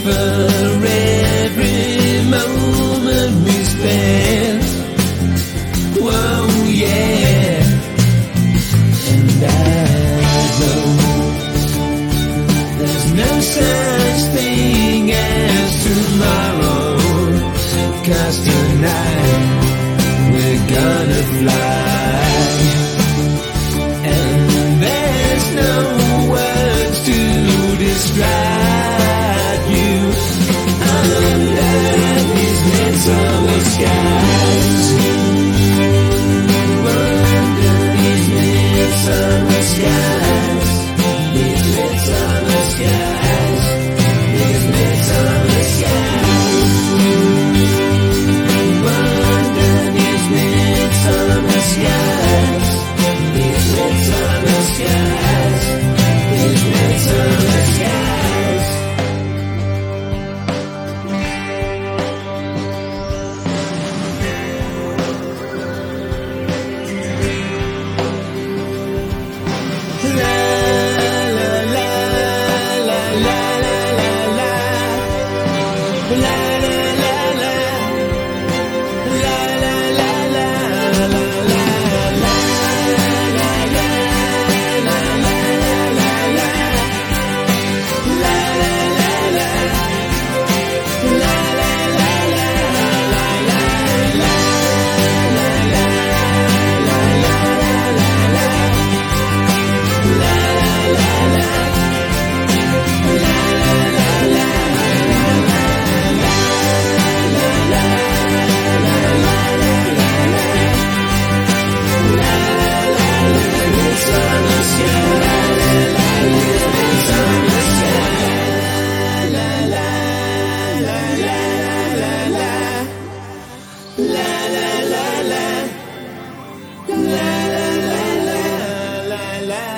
for every moment we spent. Whoa, yeah. And I know there's no such thing as tomorrow, 'cause tonight we're gonna fly. And there's no words to describe you under these midsummer skies. Under these midsummer skies. These midsummer skies. These midsummer skies. Under these midsummer skies. These midsummer skies. These midsummer skies. La la la la la la la la la la la la la